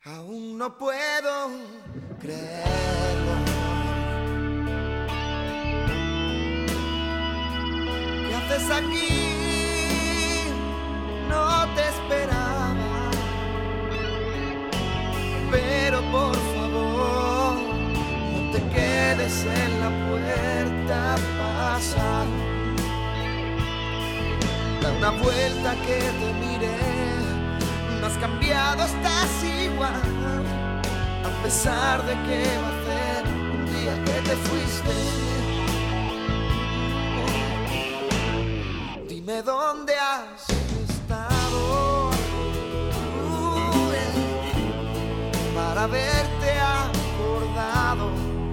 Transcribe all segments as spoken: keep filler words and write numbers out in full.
Aún no puedo creerlo. ¿Qué haces aquí? No te esperaba. Pero por favor, no te quedes en la puerta, pasa. Da una vuelta que te mire. No has cambiado, estás igual, a pesar de que va a ser un día que te fuiste. Dime dónde has estado uh, eh, para haberte acordado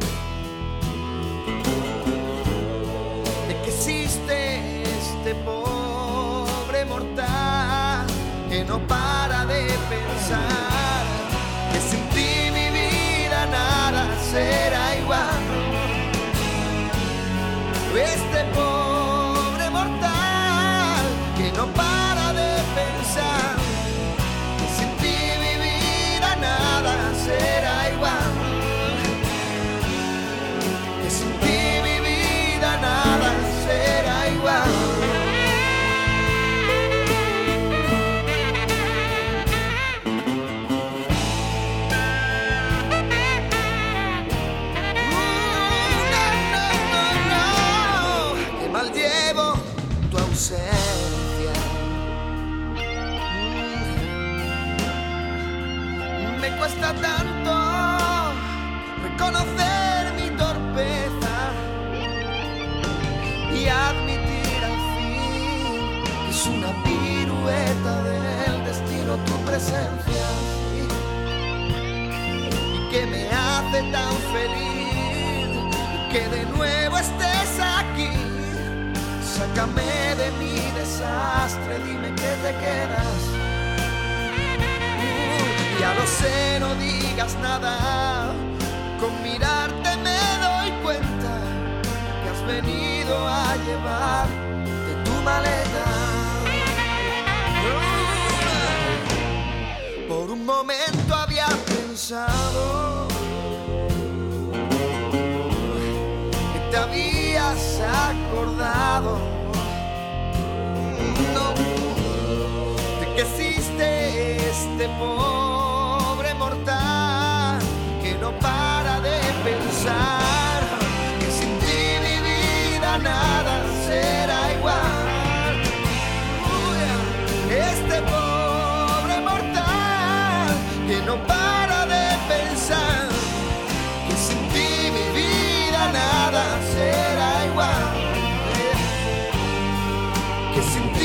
de que existe este pobre mortal que no para de pensar que sin ti mi vida nada será igual. Este pobre mortal que no para de pensar que sin ti mi vida nada será igual. Que sin ti mi vida nada será igual. Me cuesta tanto reconocer mi torpeza y admitir al fin que es una pirueta del destino tu presencia y que me hace tan feliz que de nuevo estés aquí. Sácame de mi desastre, dime que te quedas. Uh, ya lo sé, no digas nada. Con mirarte me doy cuenta que has venido a llevar de tu maleta. Uh, por un momento había pensado que te habías acordado, no, de que existe este pobre mortal que no para de pensar que sin ti mi vida nada será igual. Uh, este pobre mortal que no para de pensar que sin ti mi vida nada será igual. Que sin